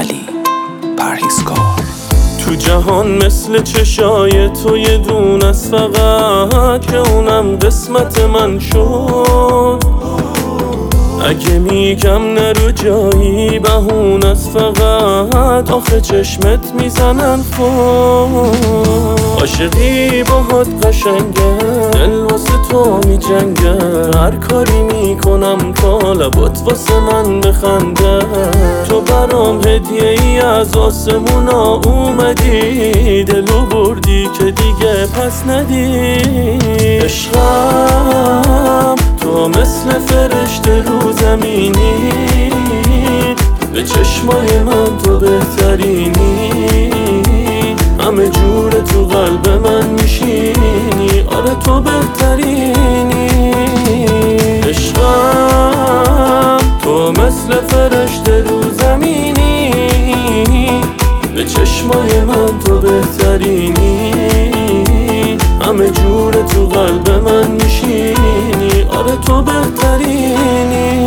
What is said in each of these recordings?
علی پرهیزکار. تو جهان مثل چشای تو یه دون از فقط، که اونم قسمت من شد. اگه میگم نرو جایی بهون از فقط، آخه چشمت میزنن خود. عاشقی باهات قشنگه، دل واسه تو میجنگه، هر کاری میکنم تا لبات واسه من بخنده. تو برام هدیه ای از آسمونا اومدی، دلو بردی که دیگه پس ندی. عشقم تو مثل فرشته رو زمینی، به چشمای من تو بهترینی، همه جور تو قلب من میشینی، آره تو بهترینی. عشقم تو مثل فرشته رو زمینی، به چشمای من تو بهترینی، همه جور تو قلب من میشینی، آره تو بهترینی.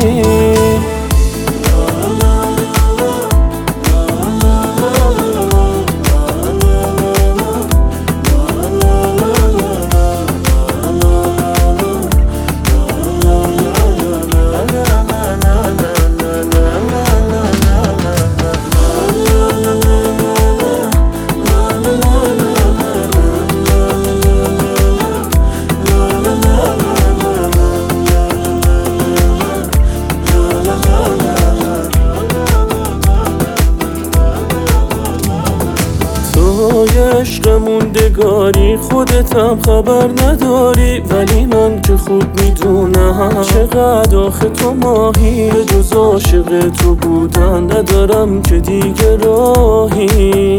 عشق موندگاری خودتم خبر نداری، ولی من که خوب میدونم چقدر آخه تو ماهی. به جز عاشق تو بودن ندارم که دیگه راهی.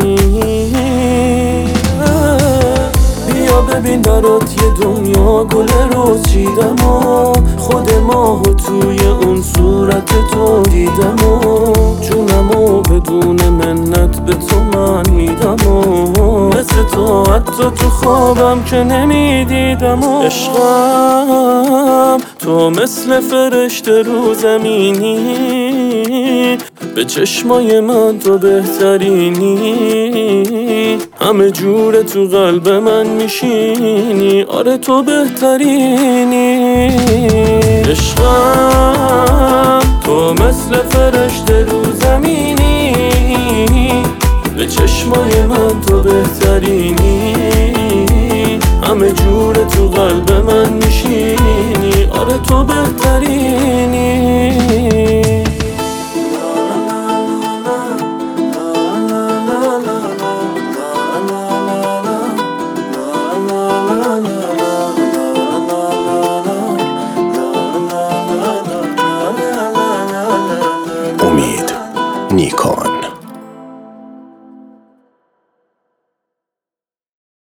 بیا ببین برات یه دنیا گل روز چیدم و خود ماهو توی اون صورت تو دیدم و جونمو بدون منت به تو من میدم و مثل تو حتی تو خوابم که نمیدیدم. و عشقم تو مثل فرشته رو زمینی، به چشمای من تو بهترینی، همه جور تو قلب من میشینی، آره تو بهترینی. عشقم تو مثل فرشته رو زمینی، به چشمای من تو بهترینی، همه جور تو قلب من میشینی، آره تو بهترینی. امید نیکان.